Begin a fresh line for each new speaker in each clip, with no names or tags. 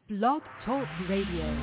Blog Talk Radio.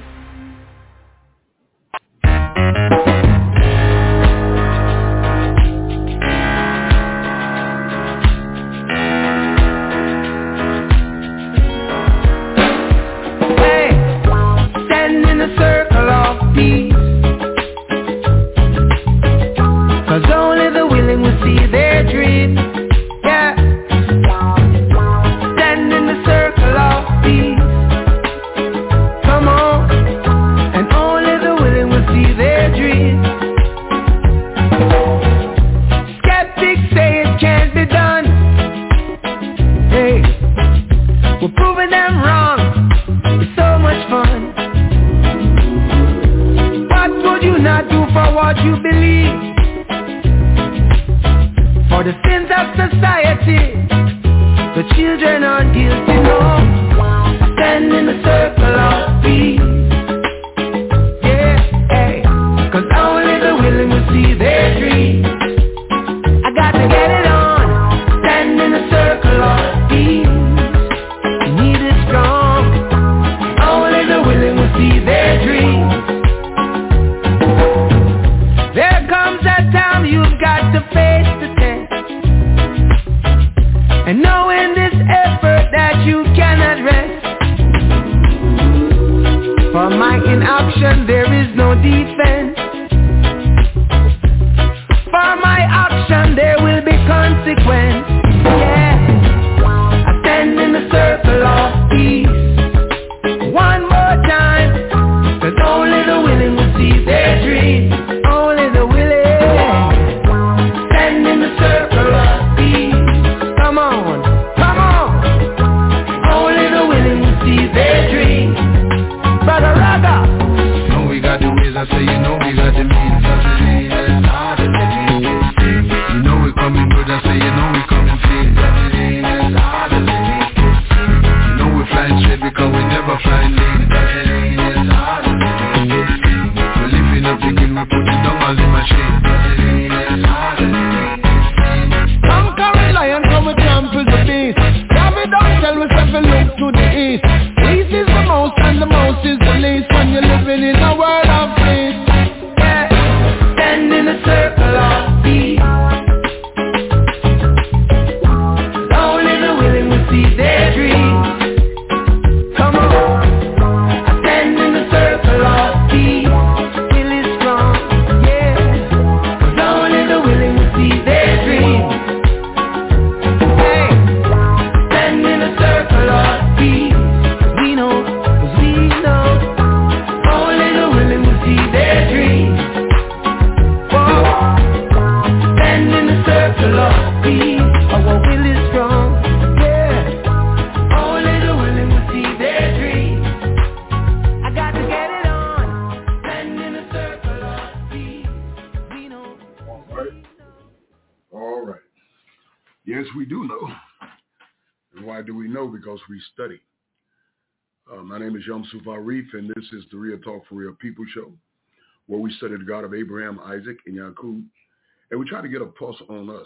We study. My name is Yusuf Arif, and this is the Real Talk for Real People show, where we study the God of Abraham, Isaac, and Yaqub, and we try to get a pulse on us.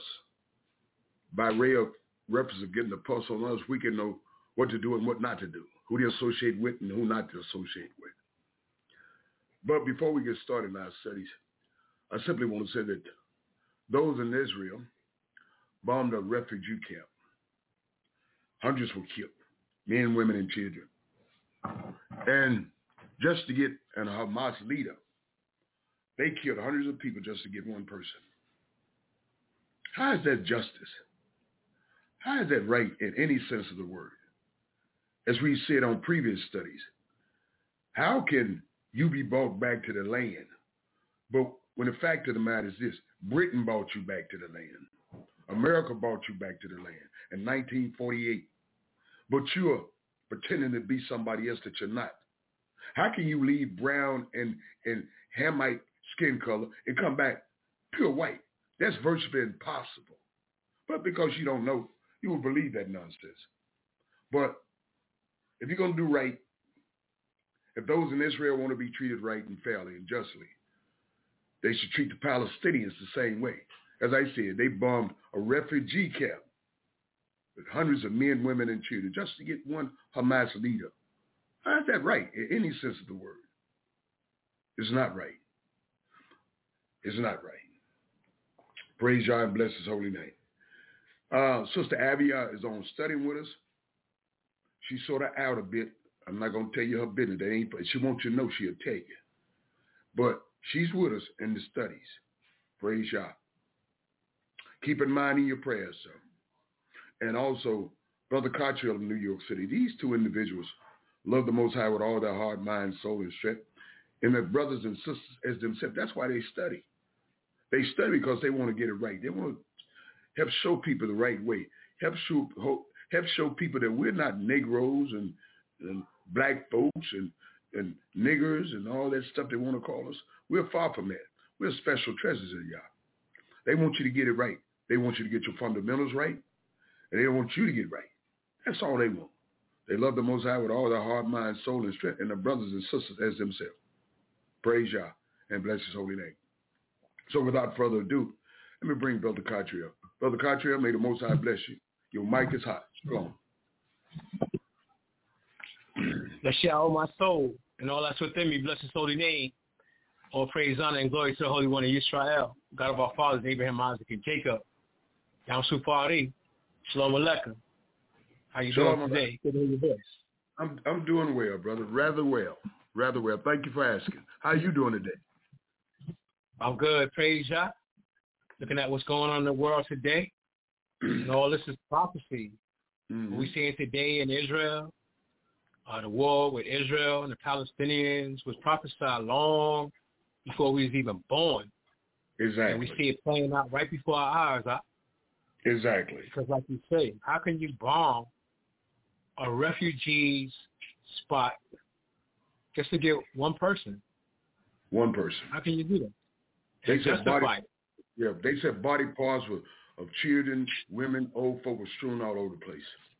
By way of reference of getting the pulse on us, we can know what to do and what not to do, who to associate with and who not to associate with. But before we get started in our studies, I simply want to say that those in Israel bombed a refugee camp. Hundreds were killed. Men, women, and children. And just to get a Hamas leader, they killed hundreds of people just to get one person. How is that justice? How is that right in any sense of the word? As we said on previous studies, how can you be brought back to the land? But when the fact of the matter is this, Britain brought you back to the land. America brought you back to the land in 1948. But you're pretending to be somebody else that you're not. How can you leave brown and Hamite skin color and come back pure white? That's virtually impossible. But because you don't know, you will believe that nonsense. But if you're going to do right, if those in Israel want to be treated right and fairly and justly, they should treat the Palestinians the same way. As I said, they bombed a refugee camp with hundreds of men, women, and children just to get one Hamas leader How's that right in any sense of the word? It's not right. It's not right. Praise God and bless his holy name. Sister Avia is on studying with us. She's sort of out a bit. I'm not going to tell you her business. She wants you to know she'll tell you. But she's with us in the studies. Praise God. Keep in mind in your prayers, sir. And also, Brother Cottrell in New York City. These two individuals love the Most High with all their heart, mind, soul, and strength. And their brothers and sisters as themselves. That's why they study. They study because they want to get it right. They want to help show people the right way. Help show people that we're not Negroes and black folks and niggers and all that stuff they want to call us. We're far from that. We're special treasures in y'all. They want you to get it right. They want you to get your fundamentals right, and they want you to get right. That's all they want. They love the Most High with all their heart, mind, soul, and strength, and their brothers and sisters as themselves. Praise Yah and bless his holy name. So without further ado, let me bring Brother Cottrell. Brother Cottrell, may the Most High bless you. Your mic is hot. Go on.
Bless Yah, my soul, and all that's within me. Bless his holy name. All praise, honor, and glory to the Holy One of Yisrael, God of our fathers, Abraham, Isaac, and Jacob. Yam Sufari. Shalom Aleichem. How you doing today? Good to hear your voice.
I'm doing well, brother. Rather well. Thank you for asking. How are you doing today?
I'm good. Praise Yah. Looking at what's going on in the world today. And all this is prophecy.
Mm-hmm.
What we're seeing today in Israel, the war with Israel and the Palestinians was prophesied long before we was even born.
Exactly.
And we see it playing out right before our eyes.
Exactly.
Because like you say, how can you bomb a refugee's spot just to get one person?
One person.
How can you do that?
They said body parts of children, women, old folk were strewn all over the place.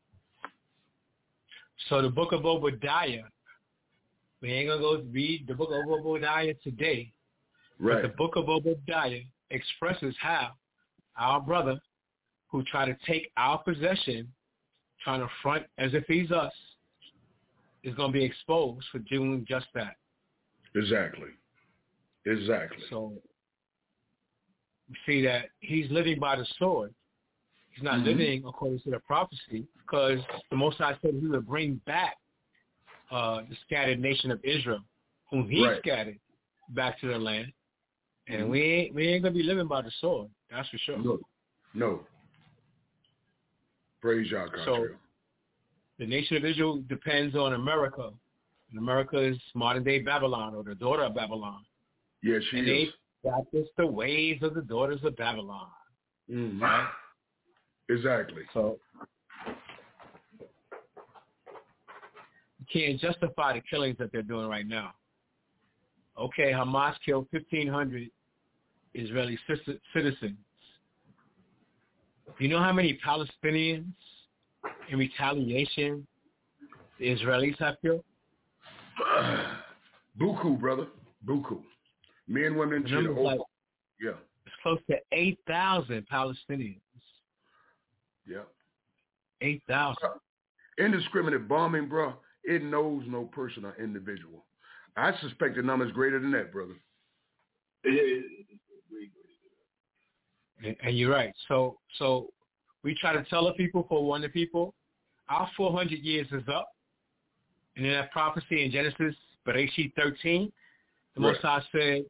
So the book of Obadiah, we ain't going to go read the book of Obadiah today.
Right.
But the book of Obadiah expresses how our brother who tried to take our possession, trying to front as if he's us, is going to be exposed for doing just that.
Exactly.
So we see that he's living by the sword. He's not living according to the prophecy, because the Most High said he would bring back the scattered nation of Israel, whom he scattered back to their land. And we ain't going to be living by the sword. That's for sure.
No. Praise Yah,
So the nation of Israel depends on America. And America is modern-day Babylon, or the daughter of Babylon.
Yes, she is.
They practice the ways of the daughters of Babylon.
Mm-hmm.
Right?
Exactly.
So you can't justify the killings that they're doing right now. Okay, Hamas killed 1,500 Israeli citizens. Do you know how many Palestinians in retaliation the Israelis have killed?
Buku, brother. Buku. Men, women, and children.
It's close to 8,000 Palestinians.
Yeah.
8,000.
Indiscriminate bombing, bro. It knows no person or individual. I suspect the number is greater than that, brother.
And you're right. So we try to tell the people, forewarn the people, our 400 years is up. And in that prophecy in Genesis, Bereshit 13, the Most High said,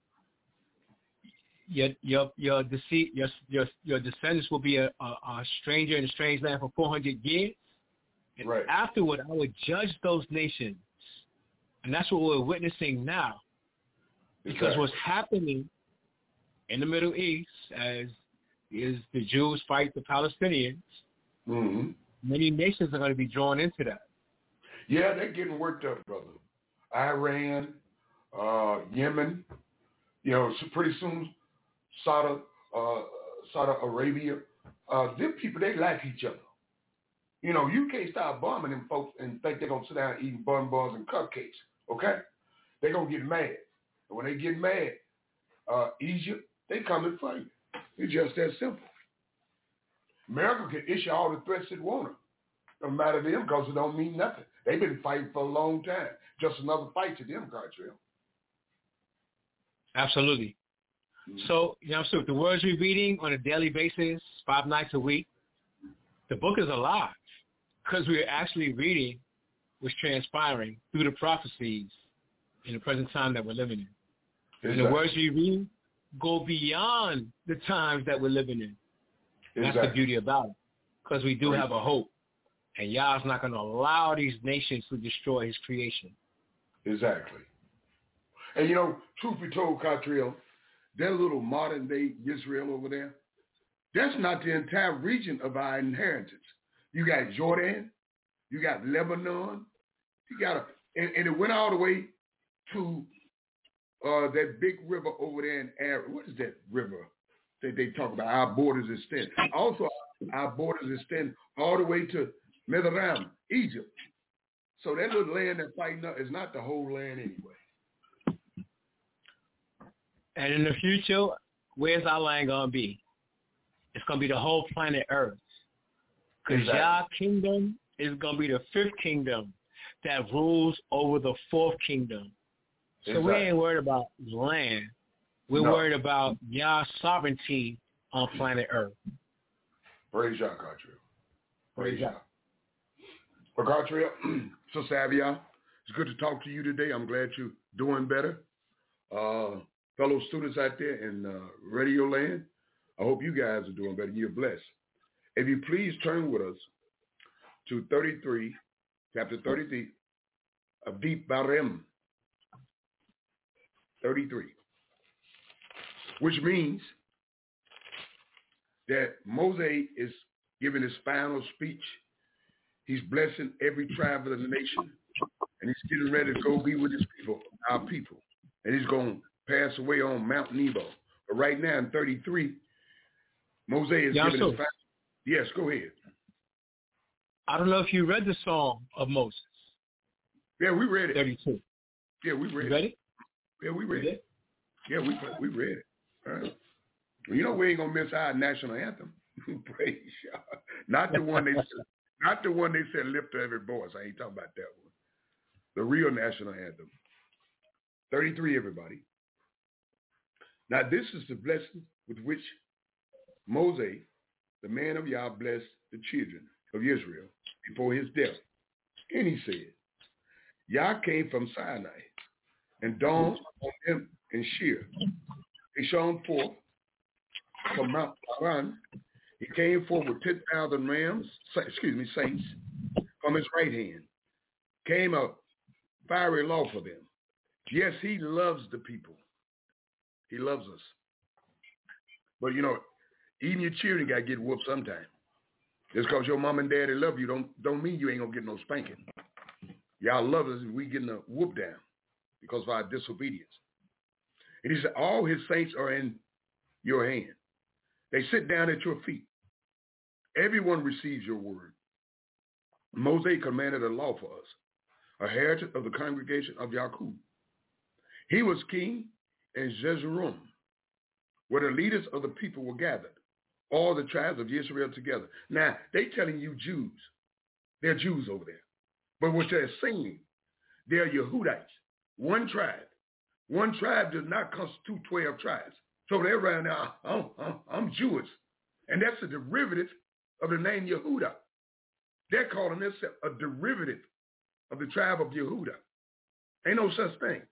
your descendants will be a stranger in a strange land for 400 years. And afterward, I would judge those nations. And that's what we're witnessing now. Because what's happening in the Middle East, as is the Jews fight the Palestinians, many nations are going to be drawn into that.
Yeah, they're getting worked up, brother. Iran, Yemen, so pretty soon Saudi Arabia. Them people, they like each other. You can't start bombing them folks and think they're going to sit down eating bonbons and cupcakes, okay? They're going to get mad. And when they get mad, Egypt, they come and fight. It's just that simple. America can issue all the threats it wants. Don't matter to them because it don't mean nothing. They've been fighting for a long time. Just another fight to them, Gartrell.
Absolutely. So, so the words we're reading on a daily basis, 5 nights a week, the book is alive because we're actually reading what's transpiring through the prophecies in the present time that we're living in. Exactly. And the words we read go beyond the times that we're living in. And that's the beauty about it, because we do have a hope. And Yah's not going to allow these nations to destroy his creation.
Exactly. And, truth be told, Catriel, that little modern-day Israel over there, that's not the entire region of our inheritance. You got Jordan, you got Lebanon, you got and it went all the way to that big river over there in Arab. What is that river that they talk about? Our borders extend. Also, our borders extend all the way to Mizraim, Egypt. So that little land that's fighting up is not the whole land anyway.
And in the future, where's our land going to be? It's going to be the whole planet Earth. Because Yah's kingdom is going to be the 5th kingdom that rules over the 4th kingdom. So we ain't worried about land. We're worried about Yah's sovereignty on planet Earth.
Praise Yah, Gartrell. Praise Yah. Well, Gartrell, so Savia, it's good to talk to you today. I'm glad you're doing better. Fellow students out there in Radio Land, I hope you guys are doing better. You're blessed. If you please turn with us to chapter 33 of Devarim 33, which means that Moses is giving his final speech. He's blessing every tribe of the nation, and he's getting ready to go be with his people, our people. And he's going to pass away on Mount Nebo. But right now in 33, Moses is giving his final. Yes, go ahead.
I don't know if you read the Song of Moses.
Yeah, we read it.
32.
Yeah, we read it.
You read it?
Yeah, we read it. Yeah, we read it. All right. Well, we ain't gonna miss our national anthem. Praise God. Not the one they said lift to every voice. I ain't talking about that one. The real national anthem. 33, everybody. Now this is the blessing with which Moses, the man of Yah, blessed the children of Israel before his death. And he said, Yah came from Sinai and dawned on them in Shir. He shone forth from Mount Paran. He came forth with 10,000 saints from his right hand. Came a fiery law for them. Yes, he loves the people. He loves us. But even your children got to get whooped sometime. Just because your mom and daddy love you don't mean you ain't going to get no spanking. Y'all love us and we getting a whoop down because of our disobedience. And he said, all his saints are in your hand. They sit down at your feet. Everyone receives your word. Moses commanded a law for us, a heritage of the congregation of Yaakov. He was king in Jezreel, where the leaders of the people were gathered, all the tribes of Israel together. Now, they telling you Jews. They're Jews over there. But what they're saying, they're Yehudites, one tribe. One tribe does not constitute 12 tribes. So they're right now, I'm Jewish. And that's a derivative of the name Yehuda. They're calling this a derivative of the tribe of Yehuda. Ain't no such thing.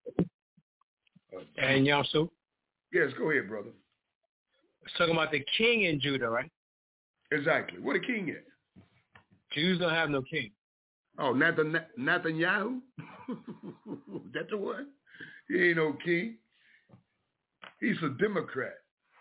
And Yasu?
Yes, go ahead, brother.
It's talking about the king in Judah, right?
Exactly. What a king is.
Jews don't have no king.
Oh, Netanyahu? That's the one? He ain't no king. He's a Democrat.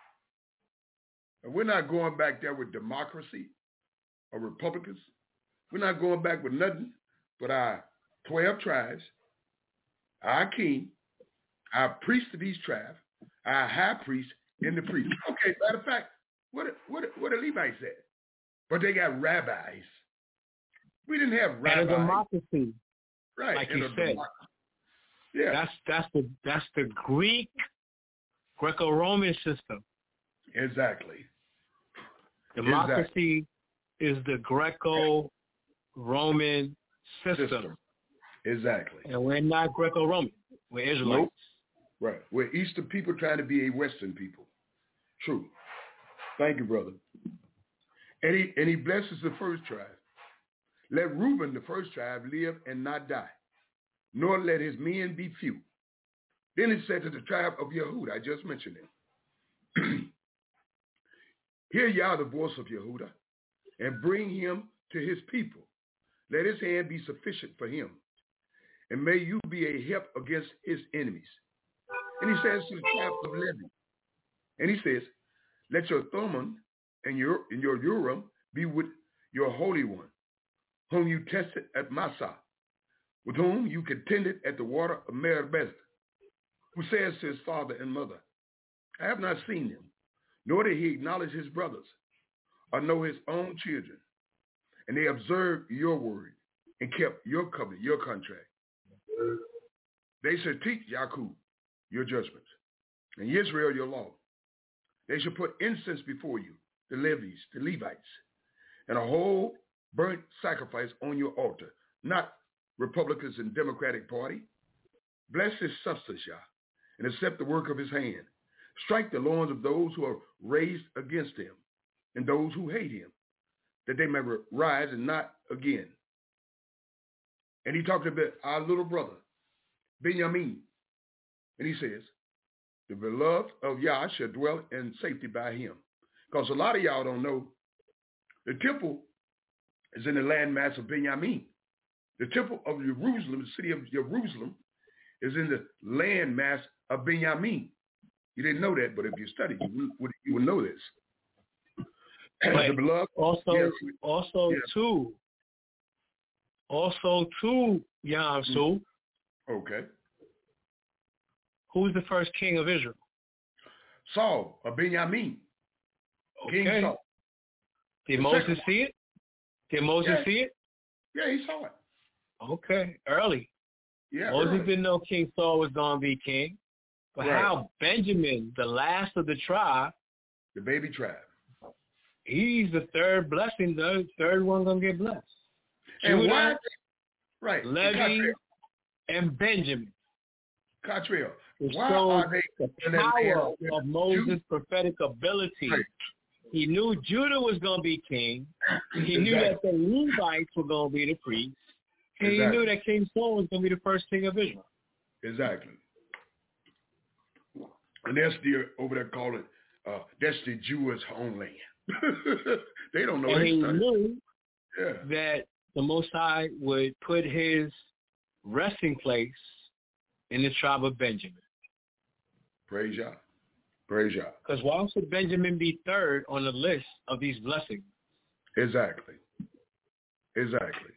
And we're not going back there with democracy or Republicans. We're not going back with nothing but our 12 tribes, our king, our priest of these tribes, our high priest, and the priest. Okay, matter of fact, what the Levites said. But they got rabbis. We didn't have rabbis.
And a democracy.
Right.
Like you said.
Yeah.
That's the Greek Greco-Roman system.
Exactly.
Democracy is the Greco-Roman system.
Exactly.
And we're not Greco-Roman. We're Israelites.
Nope. Right. We're Eastern people trying to be a Western people. True. Thank you, brother. And he blesses the first tribe. Let Reuben, the first tribe, live and not die, nor let his men be few. Then it said to the tribe of Yehudah, I just mentioned it. Hear Yah the voice of Yehudah, and bring him to his people. Let his hand be sufficient for him, and may you be a help against his enemies. And he says to the tribe of Levi, and he says, let your Thummim and your Urim be with your Holy One, whom you tested at Massah, with whom you contended at the water of Meribah, who says to his father and mother, I have not seen him, nor did he acknowledge his brothers, or know his own children. And they observed your word and kept your covenant, your contract. They should teach Yaakov your judgments, and Israel your law. They should put incense before you, the Levites, and a whole burnt sacrifice on your altar, not Republicans and Democratic Party. Bless his substance, Yah, and accept the work of his hand. Strike the loins of those who are raised against him, and those who hate him, that they may rise and not again. And he talked about our little brother, Benjamin. And he says, the beloved of Yah shall dwell in safety by him. Because a lot of y'all don't know, the temple is in the landmass of Benjamin. The temple of Jerusalem, the city of Jerusalem, is in the landmass of Benjamin. You didn't know that, but if you study, you would know this.
The
beloved,
also too, Yamsu.
Okay.
Who's the first king of Israel?
Saul, or Benjamin.
Okay.
King Saul.
Did Moses see it? Did Moses see it?
Yeah, he saw it.
Okay, early.
Yeah,
Moses
early.
didn't know King Saul was going to be king. But how Benjamin, the last of the tribe,
the baby tribe,
he's the third blessing, the third one going to get blessed.
And
Judah,
why? Right.
Levi, and Benjamin.
Cottrell.
Why are they the power of Moses' prophetic ability?
Right.
He knew Judah was going to be king. He knew that the Levites were going to be the priests. And he knew that King Saul was going to be the first king of Israel.
Exactly. And they're still over there calling that's the Jewish homeland. They don't know.
And he
study.
knew that the Most High would put his resting place in the tribe of Benjamin.
Praise Yah. Praise Yah.
Because why should Benjamin be third on the list of these blessings?
Exactly. Exactly.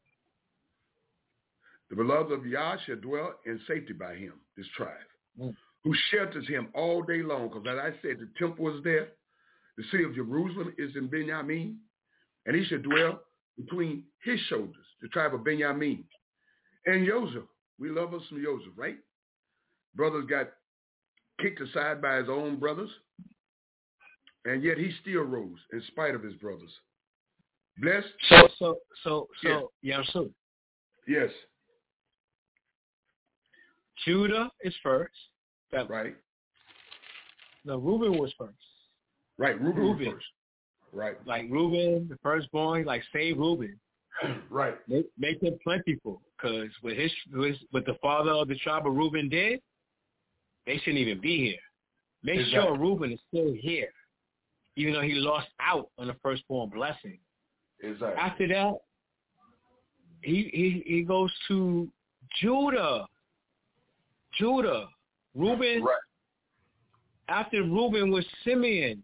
The beloved of Yah shall dwell in safety by him, this tribe, who shelters him all day long. Because as I said, the temple is there. The city of Jerusalem is in Benjamin. And he shall dwell between his shoulders, the tribe of Benjamin. And Joseph, we love us some Joseph, right? Brothers got kicked aside by his own brothers. And yet he still rose in spite of his brothers. Blessed.
Yamsu.
Yes.
Judah is first.
Right.
No, Reuben was first.
Right, Reuben was first. Right.
Like Reuben, the firstborn, like save Reuben.
Right.
Make him plentiful. Because what the father of the tribe of Reuben did, they shouldn't even be here. Make sure Reuben is still here, even though he lost out on the firstborn blessing.
Exactly.
After that, he goes to Judah. Reuben.
Right.
After Reuben was Simeon,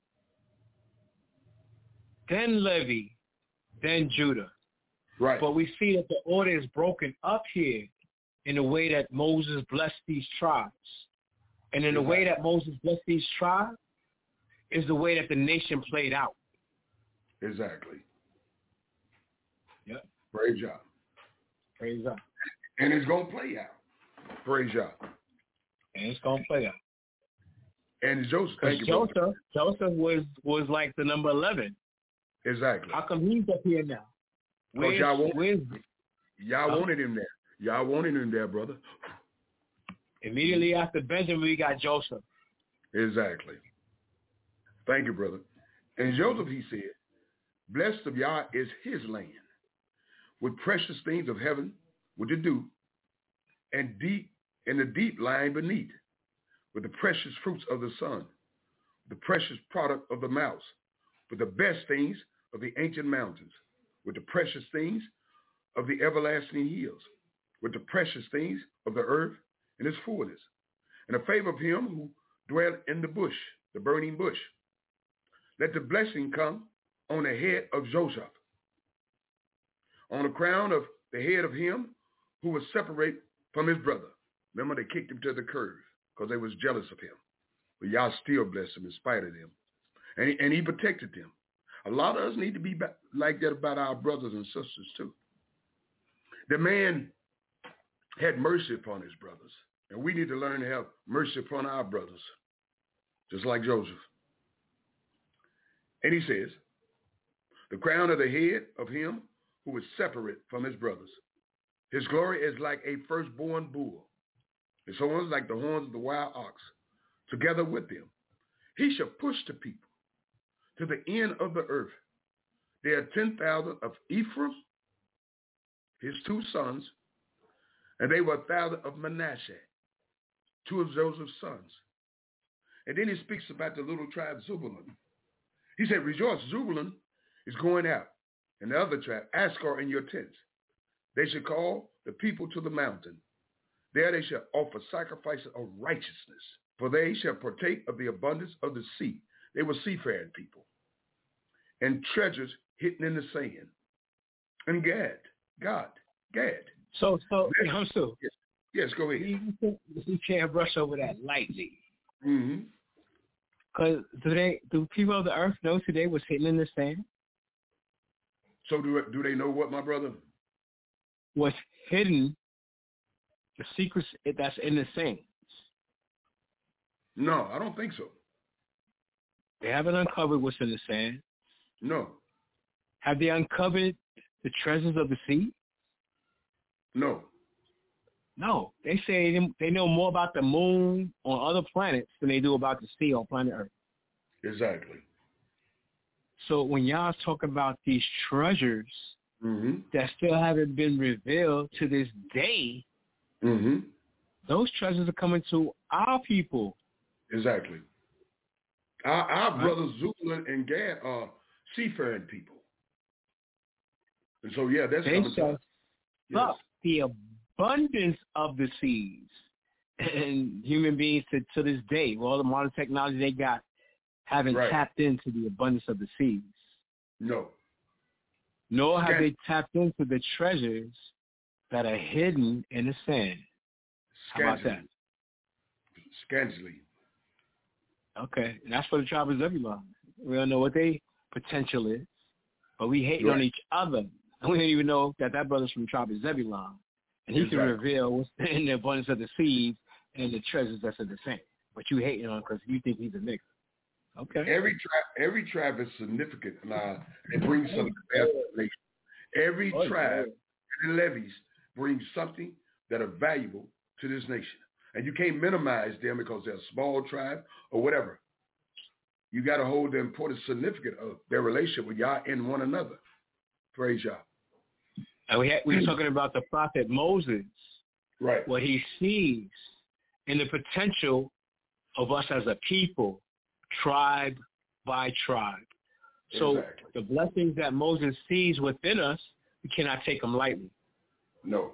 then Levi, then Judah.
Right.
But we see that the order is broken up here in the way that Moses blessed these tribes. And in the way that Moses blessed these tribes is the way that the nation played out.
Exactly.
Yep.
Praise Yah.
Praise Yah.
And it's going to play out. Praise Yah.
And it's going to play out.
And Joseph, thank you,
Joseph was like the number 11.
Exactly.
How come he's up here now?
Y'all wanted him there. Y'all wanted him there, brother.
Immediately after Benjamin, we got Joseph.
Exactly. Thank you, brother. And Joseph, he said, blessed of Yah is his land, with precious things of heaven, with the dew, and the deep lying beneath, with the precious fruits of the sun, the precious product of the mouse, with the best things of the ancient mountains, with the precious things of the everlasting hills, with the precious things of the earth and its fullness, and the favor of him who dwell in the bush, the burning bush. Let the blessing come on the head of Joseph, on the crown of the head of him who was separate from his brother. Remember, they kicked him to the curb because they was jealous of him. But y'all still blessed him in spite of them. And he protected them. A lot of us need to be like that about our brothers and sisters too. The man had mercy upon his brothers. And we need to learn to have mercy upon our brothers, just like Joseph. And he says, the crown of the head of him who is separate from his brothers. His glory is like a firstborn bull. His horns like the horns of the wild ox. Together with them, he shall push the people to the end of the earth. There are 10,000 of Ephraim, his 2 sons, and they were 1,000 of Manasseh, 2 of Joseph's sons. And then he speaks about the little tribe Zebulun. He said, rejoice, Zebulun is going out, and the other tribe, Ascar in your tents. They shall call the people to the mountain. There they shall offer sacrifices of righteousness, for they shall partake of the abundance of the sea. They were seafaring people. And treasures hidden in the sand. And Gad.
So,
Yes, go ahead.
You can't brush over that lightly.
Mm-hmm.
Because do people of the earth know today what's hidden in the sand?
So do they know what, my brother?
What's hidden, the secrets that's in the sand.
No, I don't think so.
They haven't uncovered what's in the sand.
No.
Have they uncovered the treasures of the sea?
No.
No. They say they know more about the moon on other planets than they do about the sea on planet Earth.
Exactly.
So when y'all talk about these treasures that still haven't been revealed to this day, those treasures are coming to our people.
Exactly. Our brothers Zebulun and Gad are seafaring people. And so, yeah, that's coming to us.
Yes. The abundance of the seas and human beings to this day, with all the modern technology they got, haven't tapped into the abundance of the seas.
No.
Nor have they tapped into the treasures that are hidden in the sand. How about that?
Scantily.
Okay. And that's for the tribe of Zebulun. We don't know what their potential is, but we hate on each other. And we don't even know that brother's from the tribe of Zebulun. And he can reveal what's in the abundance of the seeds and the treasures that's in the sand. But you hating on because you think he's a nigger. Okay.
Every tribe is significant. It brings something to the nation. Every tribe and levies brings something that are valuable to this nation. And you can't minimize them because they're a small tribe or whatever. You got to hold the important significance of their relationship with Yah and one another. Praise Yah.
And we were talking about the prophet Moses.
Right.
What he sees in the potential of us as a people, tribe by tribe. So the blessings that Moses sees within us, we cannot take them lightly.
No.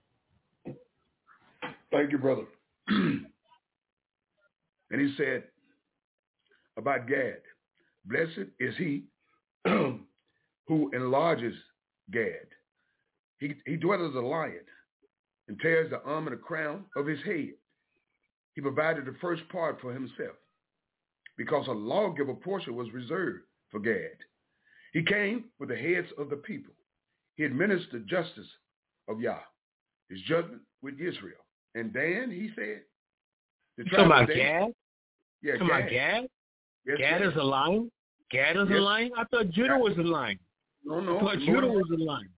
Thank you, brother. And he said about Gad, blessed is he who enlarges Gad. He dwells as a lion and tears the arm and the crown of his head. He provided the first part for himself because a lawgiver portion was reserved for Gad. He came with the heads of the people. He administered justice of Yah, his judgment with Israel. And Dan, he said,
the tribe of Gad?
Yeah,
Gad?
Yes,
Gad is a lion? Gad is a lion? I thought Judah was a lion.
No.
I thought Judah was a lion.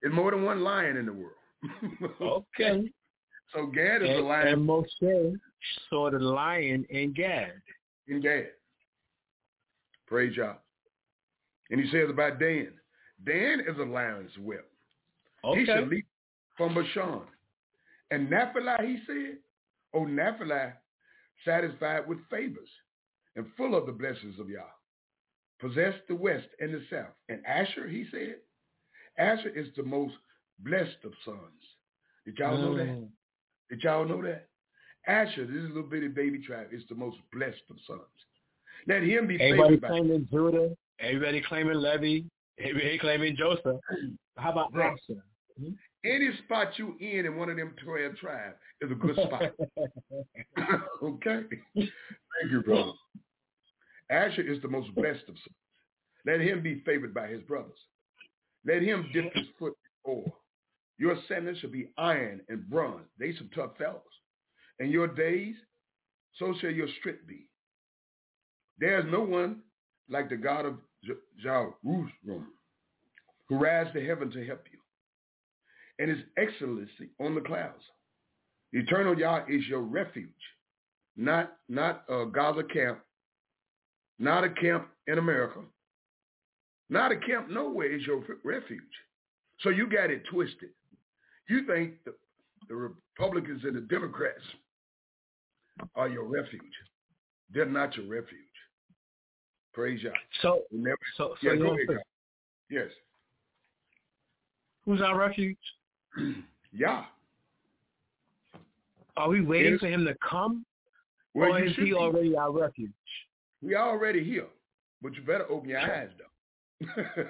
There's more than one lion in the world.
Okay.
So Gad is a lion.
And Moshe saw the lion in Gad.
In Gad. Praise God. And he says about Dan. Dan is a lion's whelp.
Okay.
He shall leap from Bashan. And Naphtali, he said, oh, Naphtali, satisfied with favors and full of the blessings of Yah, possess the west and the south. And Asher, he said, Asher is the most blessed of sons. Did y'all know that? Did y'all know that? Asher, this little bitty baby tribe, is the most blessed of sons. Let him be
everybody
favored by
claiming Judah, everybody claiming Levi, everybody claiming Joseph. How about Asher?
Any spot you in one of them 12 tribes is a good spot. Okay? Thank you, brother. Asher is the most blessed of sons. Let him be favored by his brothers. Let him dip his foot in ore. Your sandals shall be iron and bronze. They some tough fellows. And your days, so shall your strength be. There is no one like the God of Jerusalem, who rides to heaven to help you, and his excellency on the clouds. The eternal Yah is your refuge, not a Gaza camp, not a camp in America, not a camp nowhere is your refuge. So you got it twisted. You think the Republicans and the Democrats are your refuge. They're not your refuge. Praise Yah.
So
go ahead, God. Yes.
Who's our refuge?
Yah.
Are we waiting for him to come?
Well,
or is he already our refuge?
We already here. But you better open your eyes, though.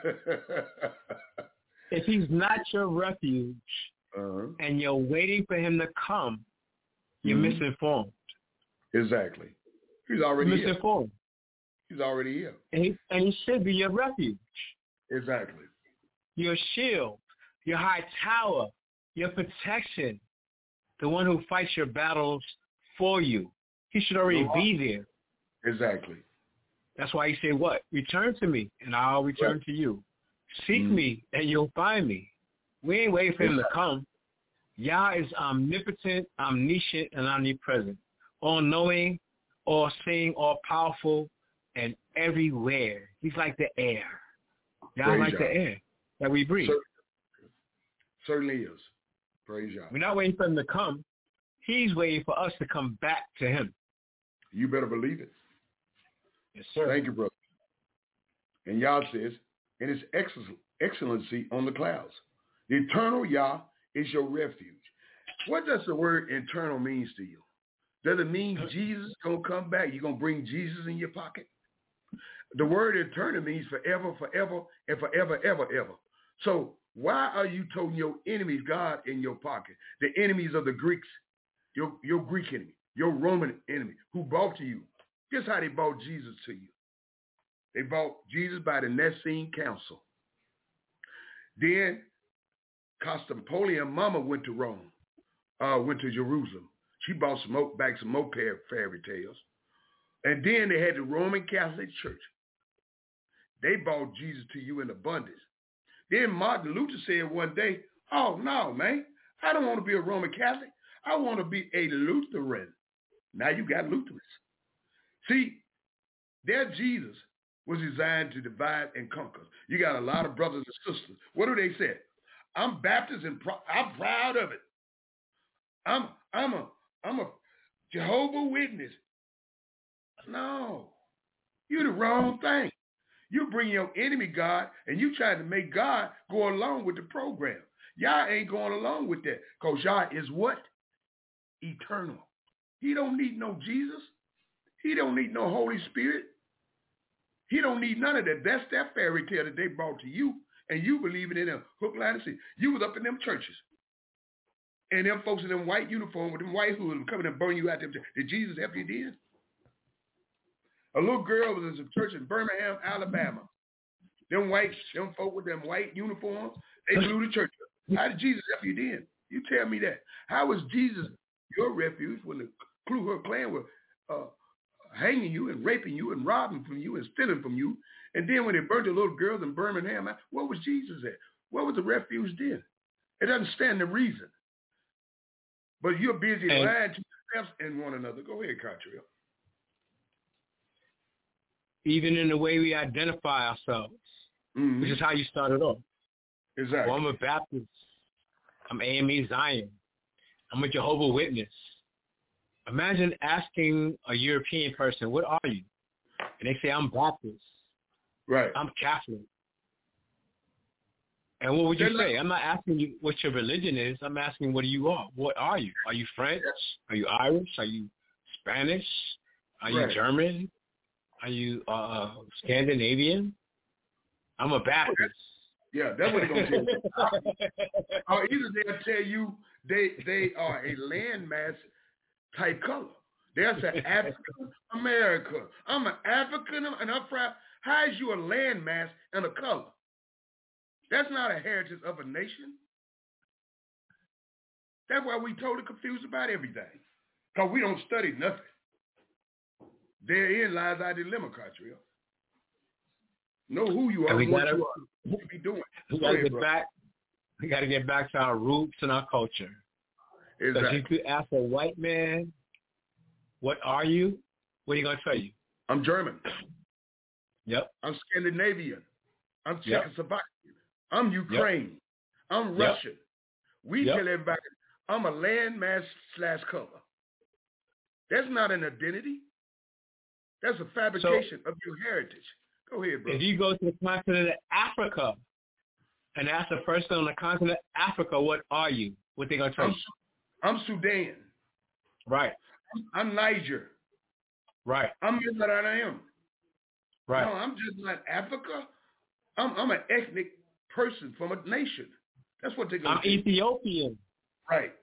If he's not your refuge and you're waiting for him to come, you're misinformed.
Exactly. He's already
misinformed.
He's already here.
And he should be your refuge.
Exactly.
Your shield, your high tower, your protection, the one who fights your battles for you. He should already be there.
Exactly.
That's why he said what? Return to me, and I'll return to you. Seek me, and you'll find me. We ain't waiting for him to come. Yah is omnipotent, omniscient, and omnipresent, all-knowing, all-seeing, all-powerful, and everywhere. He's like the air. Yah like the air that we breathe.
Certainly is. Praise Yah.
We're not waiting for him to come. He's waiting for us to come back to him.
You better believe it.
Yes, sir.
Thank you, brother. And Yah says, in his excellency on the clouds. The eternal Yah is your refuge. What does the word eternal means to you? Does it mean Jesus is going to come back? You're going to bring Jesus in your pocket? The word eternal means forever, forever, and forever, ever, ever. So why are you toting your enemies God in your pocket? The enemies of the Greeks, your Greek enemy, your Roman enemy who brought to you. Guess how they brought Jesus to you? They brought Jesus by the Nicene Council. Then Constantinople mama went to Rome, went to Jerusalem. She brought back some more fairy tales. And then they had the Roman Catholic Church. They brought Jesus to you in abundance. Then Martin Luther said one day, oh, no, man, I don't want to be a Roman Catholic. I want to be a Lutheran. Now you got Lutherans. See, their Jesus was designed to divide and conquer. You got a lot of brothers and sisters. What do they say? I'm Baptist and I'm proud of it. I'm a Jehovah's Witness. No, you're the wrong thing. You bring your enemy God and you trying to make God go along with the program. Y'all ain't going along with that because y'all is what? Eternal. He don't need no Jesus. He don't need no Holy Spirit. He don't need none of that. That's that fairy tale that they brought to you, and you believe it in them hook, line, and sinker. You was up in them churches, and them folks in them white uniform with them white hoods were coming and burn you out there. Did Jesus help you then? A little girl was in some church in Birmingham, Alabama. Them folk with them white uniforms, they blew the church up. How did Jesus help you then? You tell me that. How was Jesus your refuge when the Ku Klux Klan were hanging you and raping you and robbing from you and stealing from you? And then when they burned the little girls in Birmingham, where was Jesus at? Where was the refuge then? It doesn't stand the reason. But you're busy lying to yourself and one another. Go ahead, Catrell.
Even in the way we identify ourselves, which is how you started off.
Exactly.
Well, I'm a Baptist. I'm AME Zion. I'm a Jehovah's Witness. Imagine asking a European person, what are you? And they say, I'm Baptist.
Right.
I'm Catholic. And what would you say? I'm not asking you what your religion is. I'm asking what you are. What are you? Are you French? Are you Irish? Are you Spanish? Are you German? Are you Scandinavian? I'm a Baptist.
Yeah, that's what they're going to tell you. Or either they'll tell you they are a landmass type color. They'll say African America. I'm an African and I'm proud. How is you a landmass and a color? That's not a heritage of a nation. That's why we totally confused about everything. Because we don't study nothing. Therein lies our dilemma, Catrell. Know who you are, what you are, what you be doing.
We got to get back to our roots and our culture.
Exactly.
Because you could ask a white man, what are you? What are you going to tell you?
I'm German.
Yep.
I'm Scandinavian. I'm Czechoslovakian. I'm Ukraine. I'm Russian. We tell everybody, I'm a landmass / color. That's not an identity. That's a fabrication of your heritage. Go ahead, bro.
If you go to the continent of Africa and ask the person on the continent of Africa, what are you? What they going to tell you?
I'm Sudan.
Right.
I'm Niger.
Right.
I'm Mizraim.
Right.
No, I'm just not Africa. I'm an ethnic person from a nation. That's what they're going to
I'm Ethiopian.
Right.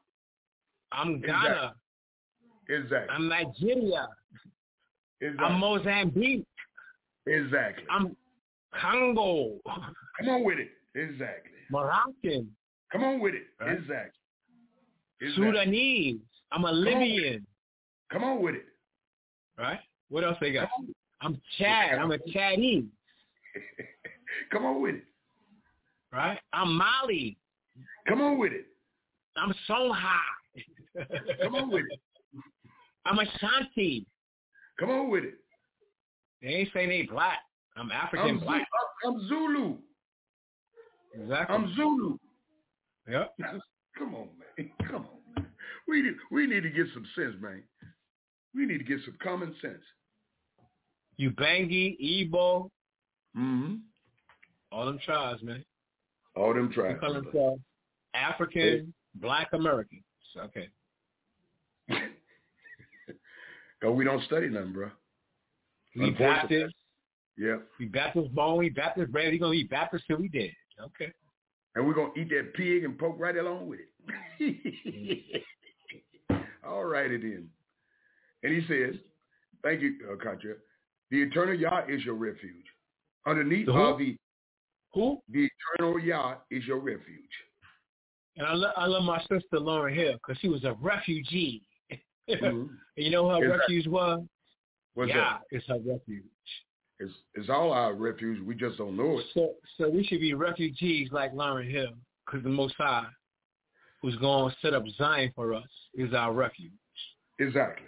I'm Ghana.
Exactly.
I'm Nigeria.
Exactly.
I'm Mozambique.
Exactly.
I'm Congo.
Come on with it. Exactly.
Moroccan.
Come on with it.
Right.
Exactly.
Sudanese. I'm a Libyan.
Come on with it.
Right? What else they got? I'm Chad. I'm a Chadese.
Come on with it.
Right? I'm Mali.
Come on with it.
I'm Songhai.
Come on with it.
I'm Ashanti.
Come on with it.
They ain't saying they black. I'm African black.
I'm Zulu.
Exactly.
I'm Zulu.
Yep.
Come on, man. Come on. We need to get some sense, man. We need to get some common sense.
Ubangi, Igbo.
Mm-hmm.
All them tribes, man.
All them tribes.
We call themselves African, Black Americans. Okay.
Because we don't study nothing, bro.
We Baptist.
Yeah.
We Baptist bone, we Baptist bread. We going to eat Baptist till we dead. Okay.
And we're going to eat that pig and pork right along with it. All righty then. And he says, thank you, Contra. The eternal Yah is your refuge. Underneath all the eternal Yah is your refuge. And
I love my sister Lauren Hill because she was a refugee. And you know what her refuge was?
What's
that? It's her refuge.
It's all our refuge. We just don't know it.
So we should be refugees like Lauren Hill because the Most High, who's going to set up Zion for us, is our refuge.
Exactly.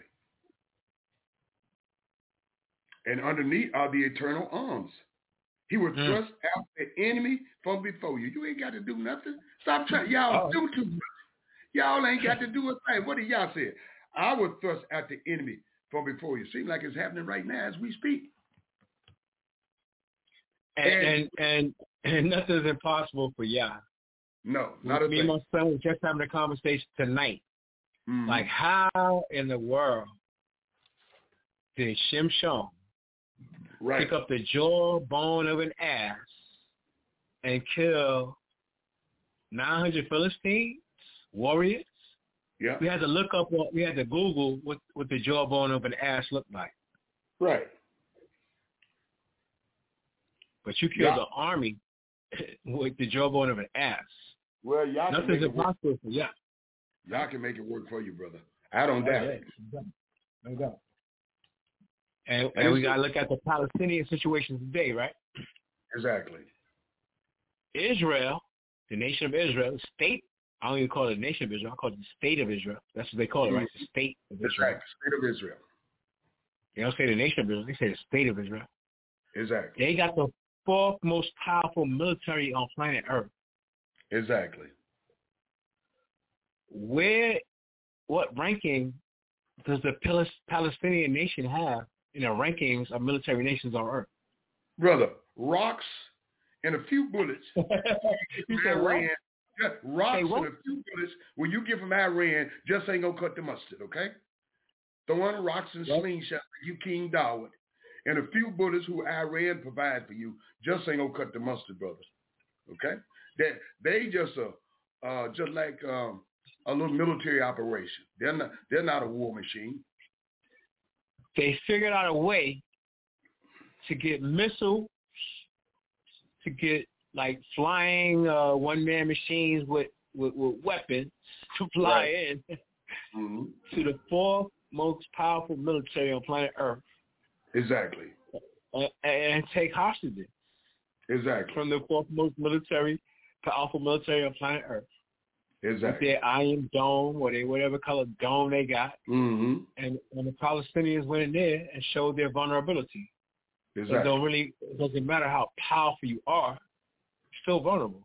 And underneath are the eternal arms. He will thrust out the enemy from before you. You ain't got to do nothing. Stop trying. Y'all do too much. Y'all ain't got to do a thing. What did y'all say? I will thrust out the enemy from before you. Seems like it's happening right now as we speak.
And nothing's impossible for Yah.
No, not a thing.
Me and my son were just having a conversation tonight. Like, how in the world did Shimshon pick up the jawbone of an ass and kill 900 Philistines, warriors?
Yeah.
We had to look up, we had to Google what the jawbone of an ass looked like.
Right.
But you killed the army with the jawbone of an ass.
Well, y'all
nothing's impossible for Yah.
Y'all can make it work for you, brother. I don't doubt it.
No doubt. And we got to look at the Palestinian situation today, right?
Exactly.
Israel, the nation of Israel, the state, I don't even call it the nation of Israel, I call it the state of Israel. That's what they call it, right? The state of Israel.
Exactly. State of Israel.
They don't say the nation of Israel, they say the state of Israel.
Exactly.
They got the fourth most powerful military on planet Earth.
Exactly.
What ranking does the Palestinian nation have in the rankings of military nations on Earth?
Brother, rocks and a few bullets.
You said what?
Rocks and a few bullets. When you give them Iran, just ain't gonna cut the mustard, okay? Throwing rocks and slingshots for you, King Dawood, and a few bullets who Iran provide for you, just ain't gonna cut the mustard, brothers. Okay? That they just like a little military operation. They're not a war machine.
They figured out a way to get missiles, to get like flying one-man machines with weapons to fly in to the fourth most powerful military on planet Earth.
Exactly.
And take hostages.
Exactly.
From the fourth most powerful military on planet Earth.
Exactly.
With their iron dome or whatever color dome they got. And the Palestinians went in there and showed their vulnerability.
Exactly.
It doesn't matter how powerful you are, you're still vulnerable.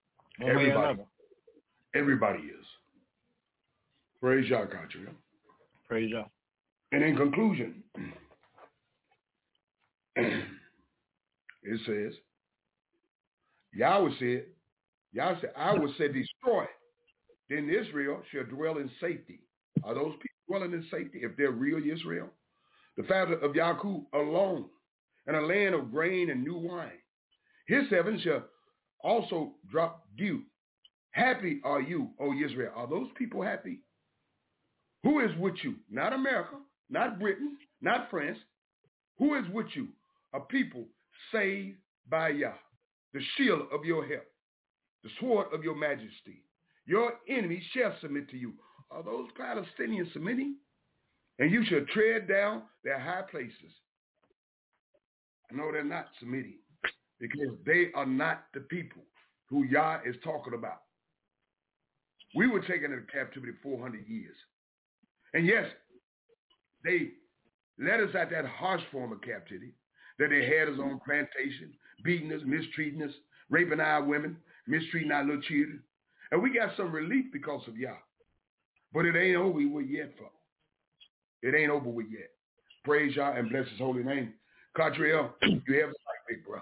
Everybody is. Praise Yah, Katria.
Praise Yah.
And in conclusion, it says, Yahweh said, I will say destroy. Then Israel shall dwell in safety. Are those people dwelling in safety if they're real Israel? The father of Yaakov alone, and a land of grain and new wine. His heaven shall also drop dew. Happy are you, O Israel. Are those people happy? Who is with you? Not America, not Britain, not France. Who is with you? A people saved by Yah, the shield of your help, the sword of your majesty. Your enemies shall submit to you. Are those Palestinians submitting? And you shall tread down their high places. No, they're not submitting because they are not the people who Yah is talking about. We were taken into captivity 400 years. And yes, they led us at that harsh form of captivity, that they had us on plantation, beating us, mistreating us, raping our women, mistreating our little children. And we got some relief because of Yah. But it ain't over with yet, folks. It ain't over with yet. Praise Yah and bless his holy name. Catriel, you have a fight, big bro.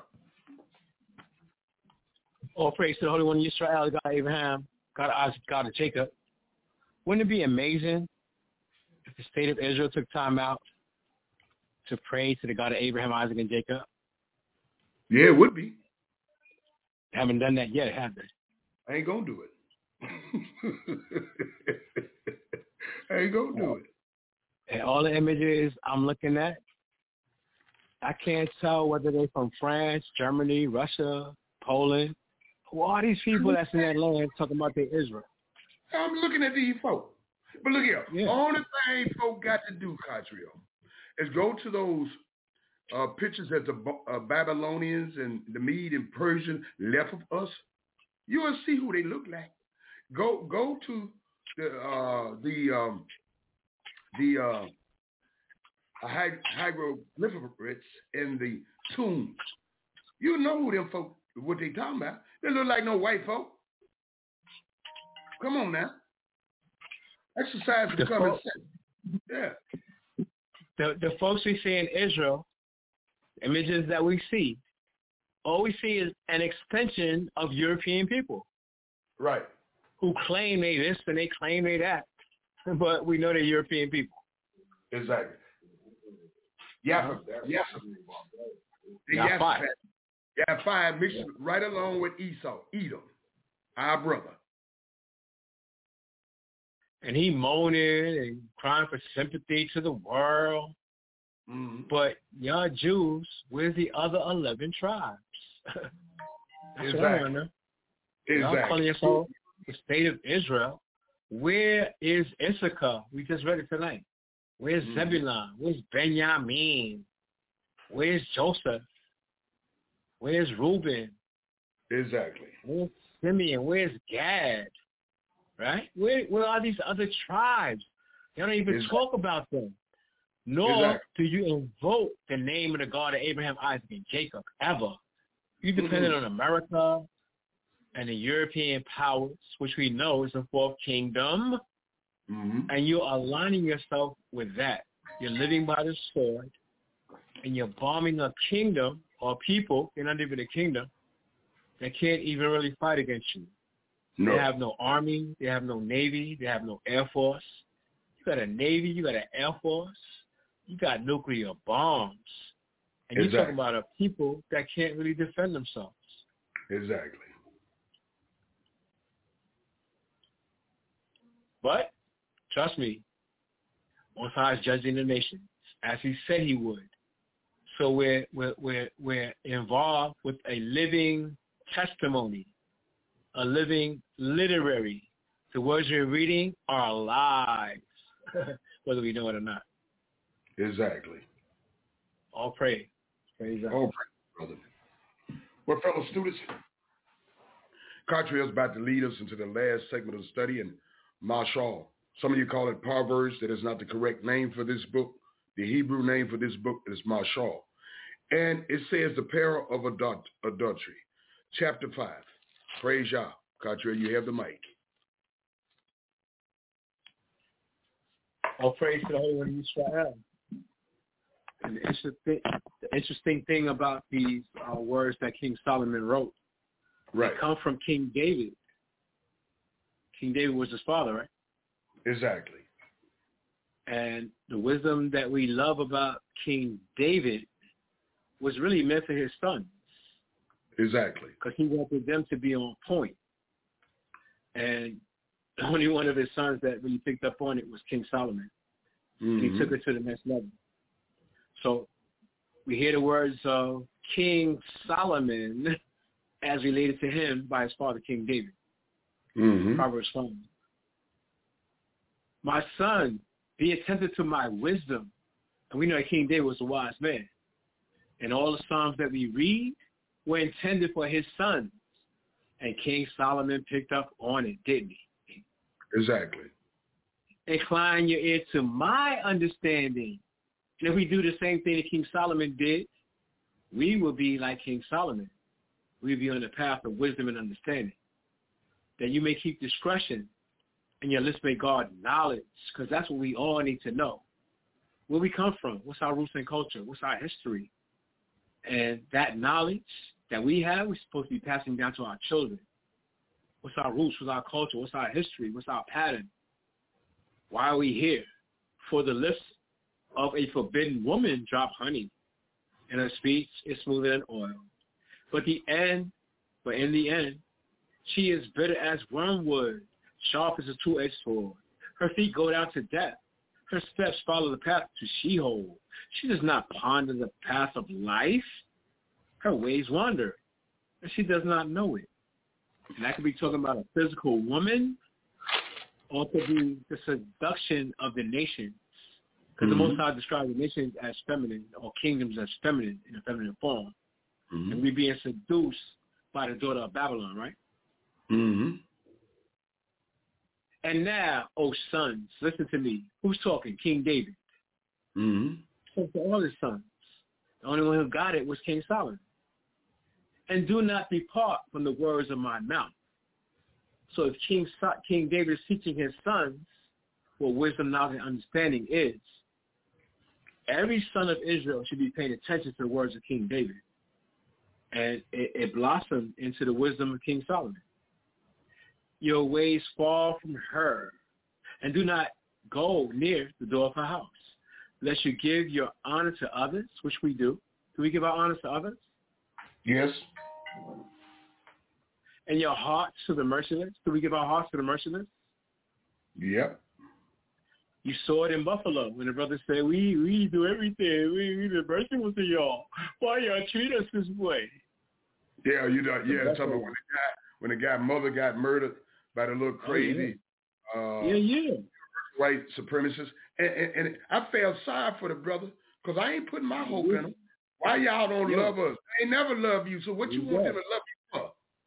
All praise to the Holy One of Israel, God Abraham, God Isaac, God of Jacob. Wouldn't it be amazing if the state of Israel took time out to pray to the God of Abraham, Isaac, and Jacob?
Yeah, it would be.
They haven't done that yet, have they?
I ain't gonna do it. I ain't gonna do it.
And all the images I'm looking at, I can't tell whether they're from France, Germany, Russia, Poland. Who are these people that's in that land talking about their Israel?
I'm looking at these folks. But look here, only thing folk got to do, Catriel, is go to those pictures that the Babylonians and the Mede and Persian left of us. You will see who they look like. Go to the hieroglyphics in the tombs. You know who them folk, what they talking about. They look like no white folk. Come on now. Exercise the common sense. Yeah.
The folks we see in Israel, images that we see, all we see is an extension of European people.
Right.
Who claim they this and they claim they that. But we know they're European people.
Exactly. Yes. Five mixed right along with Esau, Edom, our brother.
And he moaning and crying for sympathy to the world.
Mm-hmm.
But y'all Jews, where's the other 11 tribes? That's
exactly.
what I wonder. Y'all calling yourself the state of Israel. Where is Issachar? We just read it tonight. Where's Zebulun? Where's Benjamin? Where's Joseph? Where's Reuben?
Exactly.
Where's Simeon? Where's Gad? Right? Where are these other tribes? They don't even talk about them. Nor do you invoke the name of the God of Abraham, Isaac, and Jacob ever. You depended on America and the European powers, which we know is the fourth kingdom, and you're aligning yourself with that. You're living by the sword, and you're bombing a kingdom or people, they're not even a kingdom, that can't even really fight against you. No. They have no army, they have no navy, they have no air force. You got a navy, you got an air force, you got nuclear bombs. And you're talking about a people that can't really defend themselves.
Exactly.
But, trust me, Most High is judging the nations, as he said he would. So we're involved with a living testimony, a living literary. The words we're reading are alive, whether we know it or not.
Exactly.
All praise. Praise God.
All praise, brother. Well, fellow students, Cartrell is about to lead us into the last segment of the study in Mashal. Some of you call it Proverbs. That is not the correct name for this book. The Hebrew name for this book is Mashal. And it says the peril of adultery. Chapter 5. Praise Yah. Cartrell, you have the mic.
All praise to the Holy One of Israel. And the interesting thing about these words that King Solomon wrote, they come from King David. King David was his father, right?
Exactly.
And the wisdom that we love about King David was really meant for his sons.
Exactly.
Because he wanted them to be on point. And only one of his sons that really picked up on it was King Solomon. And he took it to the next level. So we hear the words of King Solomon as related to him by his father, King David. Proverbs 5. My son, be attentive to my wisdom. And we know that King David was a wise man. And all the Psalms that we read were intended for his sons. And King Solomon picked up on it, didn't he?
Exactly.
Incline your ear to my understanding. And if we do the same thing that King Solomon did, we will be like King Solomon. We'll be on the path of wisdom and understanding. That you may keep discretion, and your lips may guard knowledge, because that's what we all need to know. Where we come from, what's our roots and culture, what's our history. And that knowledge that we have, we're supposed to be passing down to our children. What's our roots, what's our culture, what's our history, what's our pattern? Why are we here? For the lips of a forbidden woman drop honey, and her speech is smoother than oil. But in the end, she is bitter as wormwood, sharp as a two-edged sword. Her feet go down to death. Her steps follow the path to Sheol. She does not ponder the path of life. Her ways wander, and she does not know it. And that could be talking about a physical woman, or could be the seduction of the nations. Because the Most High describes the nations as feminine, or kingdoms as feminine in a feminine form. And we being seduced by the daughter of Babylon, right? And now, O sons, listen to me. Who's talking? King David. So to all his sons. The only one who got it was King Solomon. And do not depart from the words of my mouth. So if King David is teaching his sons what wisdom, knowledge, and understanding is, every son of Israel should be paying attention to the words of King David. And it blossomed into the wisdom of King Solomon. Your ways fall from her, and do not go near the door of her house, lest you give your honor to others, which we do. Do we give our honor to others?
Yes.
And your hearts to the merciless. Do we give our hearts to the merciless?
Yep.
You saw it in Buffalo when the brothers said, we do everything. We the merciful to y'all. Why y'all treat us this way?
Yeah, talking about when the guy mother got murdered by the little crazy white supremacists. And I felt sorry for the brother, because I ain't putting my hope in him. Why y'all don't love us? They never love you, so what you want them to love you for?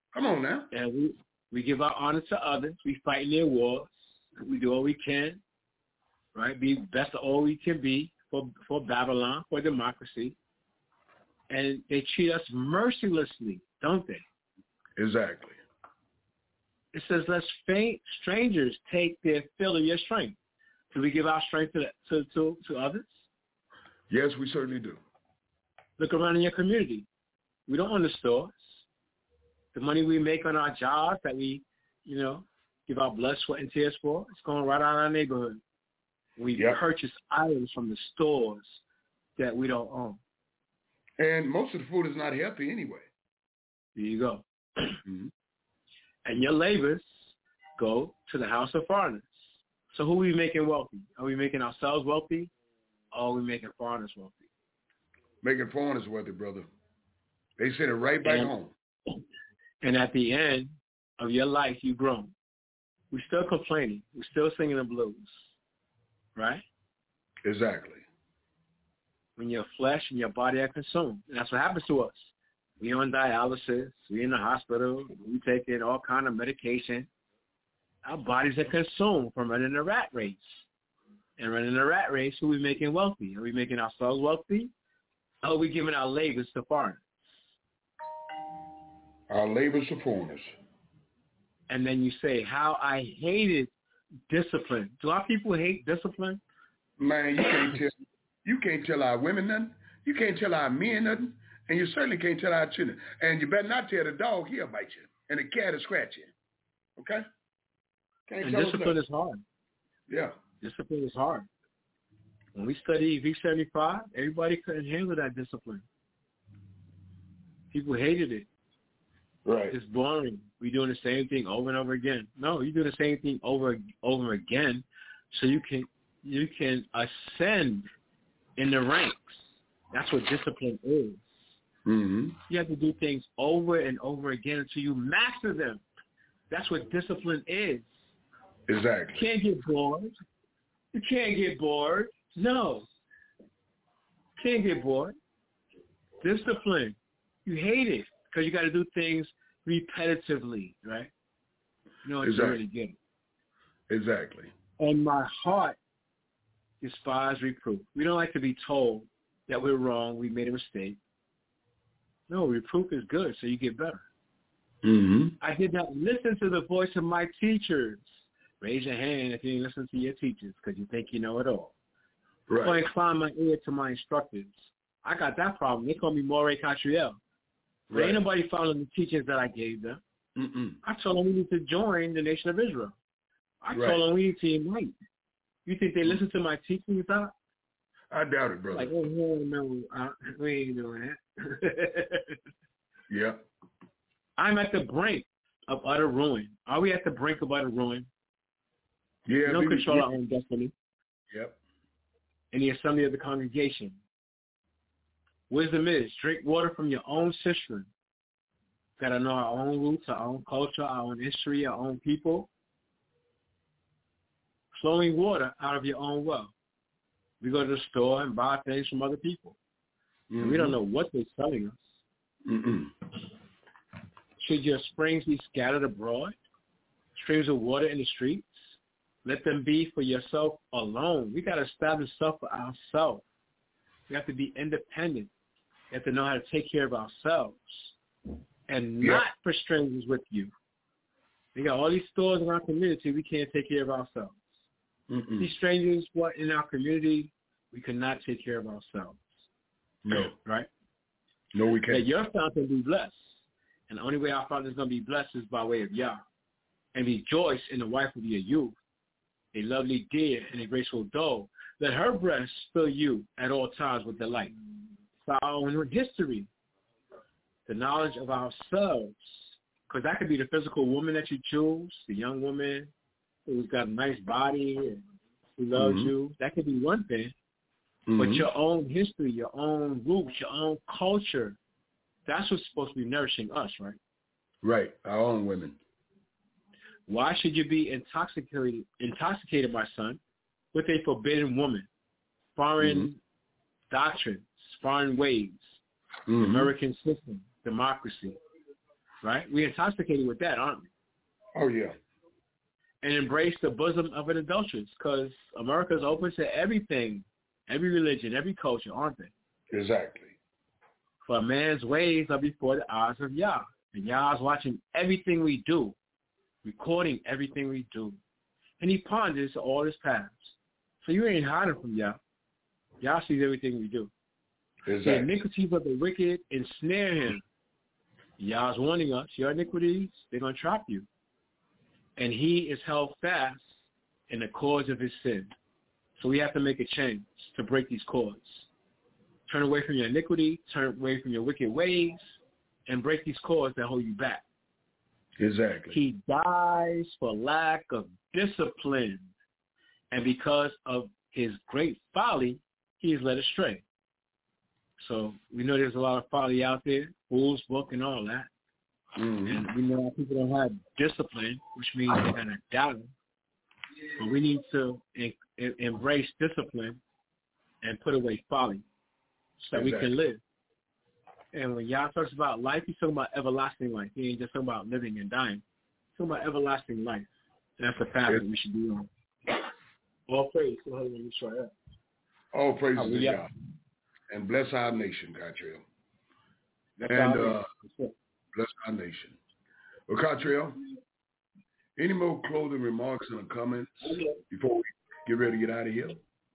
Come on now.
And we give our honor to others. We fight in their wars. We do all we can, right? Be best of all we can be for Babylon, for democracy. And they treat us mercilessly, don't they?
Exactly.
It says, let strangers take their fill of your strength. Do we give our strength to others?
Yes, we certainly do.
Look around in your community. We don't own the stores. The money we make on our jobs that we, give our blood, sweat, and tears for, it's going right out of our neighborhood. We purchase items from the stores that we don't own.
And most of the food is not healthy anyway.
There you go. Mm-hmm. And your labors go to the house of foreigners. So who are we making wealthy? Are we making ourselves wealthy, or are we making foreigners wealthy?
Making foreigners wealthy, brother. They send it right back home.
And at the end of your life, you've grown. We're still complaining. We're still singing the blues, right?
Exactly.
When your flesh and your body are consumed. And that's what happens to us. We on dialysis. We in the hospital. We taking all kind of medication. Our bodies are consumed from running the rat race. And running the rat race, who are we making wealthy? Are we making ourselves wealthy? Or are we giving our labors to foreigners?
Our labors to foreigners.
And then you say, how I hated discipline. Do our people hate discipline?
Man, you can't tell our women nothing. You can't tell our men nothing. And you certainly can't tell our children. And you better not tell the dog he'll bite you. And the cat will scratch you. Okay?
And discipline is hard.
Yeah.
Discipline is hard. When we studied V75, everybody couldn't handle that discipline. People hated it.
Right.
It's boring. We're doing the same thing over and over again. No, you do the same thing over again so you can ascend in the ranks. That's what discipline is.
Mm-hmm.
You have to do things over and over again until you master them. That's what discipline is.
Exactly.
You can't get bored. You can't get bored. No. You can't get bored. Discipline. You hate it because you got to do things repetitively, right? Exactly. You really get it.
Exactly.
And my heart despises reproof. We don't like to be told that we're wrong, we made a mistake. No, reproof is good, so you get better.
Mm-hmm.
I did not listen to the voice of my teachers. Raise your hand if you didn't listen to your teachers because you think you know it all.
Right.
Or incline my ear to my instructors. I got that problem. They call me Moray Catriel. Right. Ain't nobody following the teachings that I gave them.
Mm-mm.
I told them we need to join the nation of Israel. I told them we need to unite. You think they listen to my teachings, Doc?
I doubt it, brother.
Like, oh, no, we ain't doing that.
Yeah.
I'm at the brink of utter ruin. Are we at the brink of utter ruin?
Yeah.
We don't control our own destiny.
Yep.
In the assembly of the congregation. Wisdom is drink water from your own cistern. Got to know our own roots, our own culture, our own history, our own people. Flowing water out of your own well. We go to the store and buy things from other people. Mm-hmm. And we don't know what they're selling us.
Mm-mm.
Should your springs be scattered abroad? Streams of water in the streets? Let them be for yourself alone. We got to establish self for ourselves. We have to be independent. We have to know how to take care of ourselves and not for strangers with you. We got all these stores in our community. We can't take care of ourselves.
Mm-mm.
These strangers, what in our community, we cannot take care of ourselves.
No.
Right?
No, we can't.
That your fountain be blessed. And the only way our fountain is going to be blessed is by way of Yah. And rejoice in the wife of your youth, a lovely deer and a graceful doe. Let her breast fill you at all times with delight. So our own history, the knowledge of ourselves, because that could be the physical woman that you choose, the young woman who's got a nice body and who loves you. That could be one thing. But your own history, your own roots, your own culture, that's what's supposed to be nourishing us, right?
Right, our own women.
Why should you be intoxicated, my son, with a forbidden woman, foreign doctrines, foreign ways, American system, democracy? right? We're intoxicated with that, aren't we?
Oh, yeah.
And embrace the bosom of an adulteress, because America's open to everything, every religion, every culture, aren't they?
Exactly.
For a man's ways are before the eyes of Yah. And Yah's watching everything we do, recording everything we do. And he ponders all his paths. So you ain't hiding from Yah. Yah sees everything we do.
Exactly.
The iniquities of the wicked ensnare him. Yah's warning us, your iniquities, they're going to trap you. And he is held fast in the cords of his sin. So we have to make a change to break these cords. Turn away from your iniquity, turn away from your wicked ways, and break these cords that hold you back.
Exactly.
He dies for lack of discipline. And because of his great folly, he is led astray. So we know there's a lot of folly out there, Fool's Book and all that. Mm-hmm. And we know people don't have discipline, which means they're going to doubt him. But we need to embrace discipline and put away folly so that we can live. And when Yah talks about life, he's talking about everlasting life. He ain't just talking about living and dying. He's talking about everlasting life. And that's the path that we should be on. All praise.
All praise to God. And bless our nation, Cottrell. Bless our nation. Well, Cottrell, any more closing remarks and comments before we get ready to get out of here?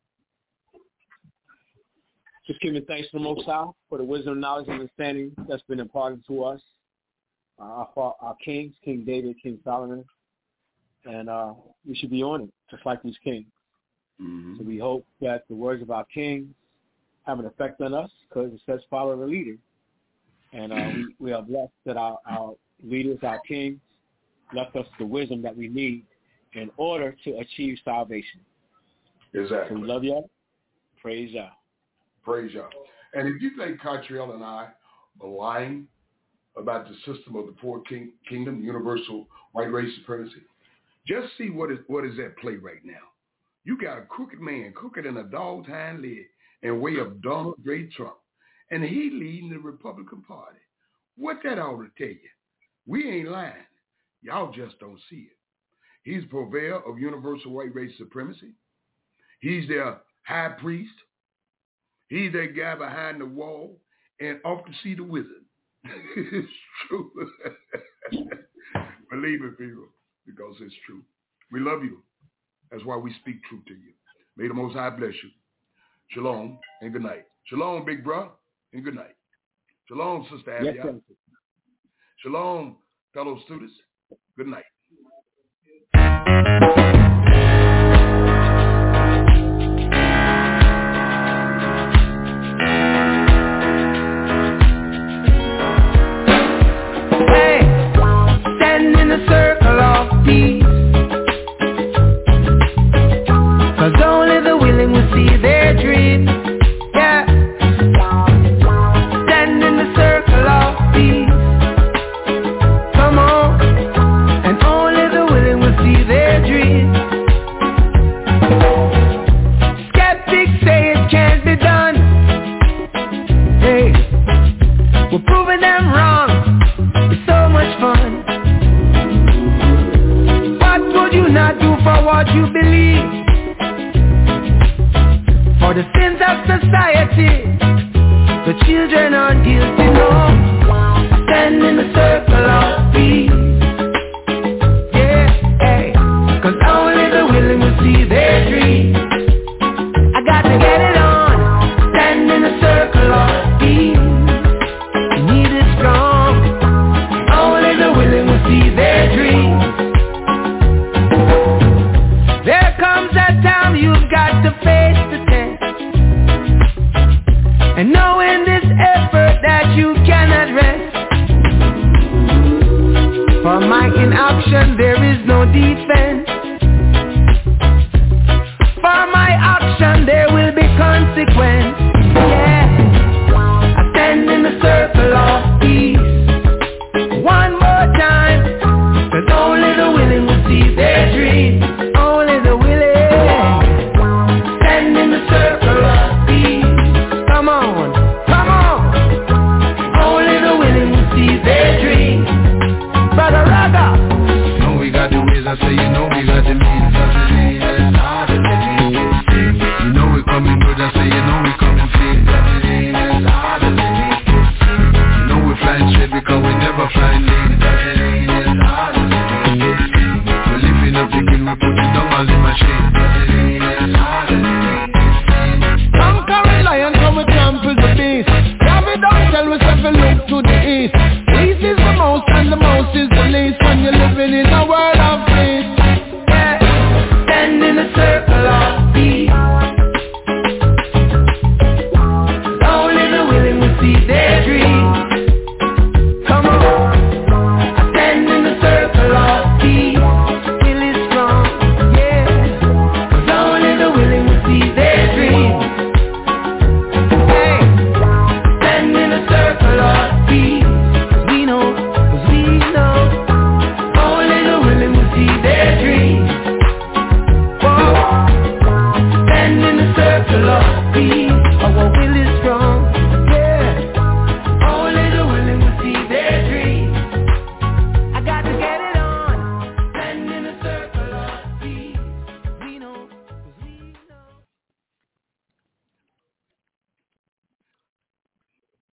Just giving thanks to the Most High for the wisdom, knowledge, and understanding that's been imparted to us. Our kings, King David, King Solomon. And we should be on it, just like these kings. Mm-hmm. So we hope that the words of our kings have an effect on us, because it says follow the leader. And we are blessed that our leaders, our kings, left us the wisdom that we need in order to achieve salvation.
Exactly.
So we love y'all. Praise Yah.
Praise Yah. And if you think Cottrell and I are lying about the system of the fourth kingdom, universal white race supremacy, just see what is at play right now. You got a crooked man, crooked in a dog's hind leg, in way of Donald J. Trump. And he leading the Republican Party. What that ought to tell you? We ain't lying. Y'all just don't see it. He's purveyor of universal white race supremacy. He's their high priest. He's that guy behind the wall and off to see the wizard. It's true. Believe it, people, because it's true. We love you. That's why we speak truth to you. May the Most High bless you. Shalom and good night. Shalom, big bro, and good night. Shalom, Sister Abby. Yes, shalom, fellow students. Good night.
Hey, stand in a circle of peace, 'cause only the willing will see their dreams. Yeah, stand in the circle of peace. Come on, and only the willing will see their dreams. Skeptics say it can't be done. Hey, we're proving them wrong. It's so much fun. What would you not do for what you believe? For the sins of society, the children are guilty, no. Stand in the circle of peace. Yeah, hey, 'cause only the willing will see their dreams. I got to get it on. Stand in the circle of peace. You need it strong. Only the willing will see their dreams. There comes a time you've got to face the test, and know in this effort that you cannot rest. For my inaction there is no defense.
we put it down all in machine.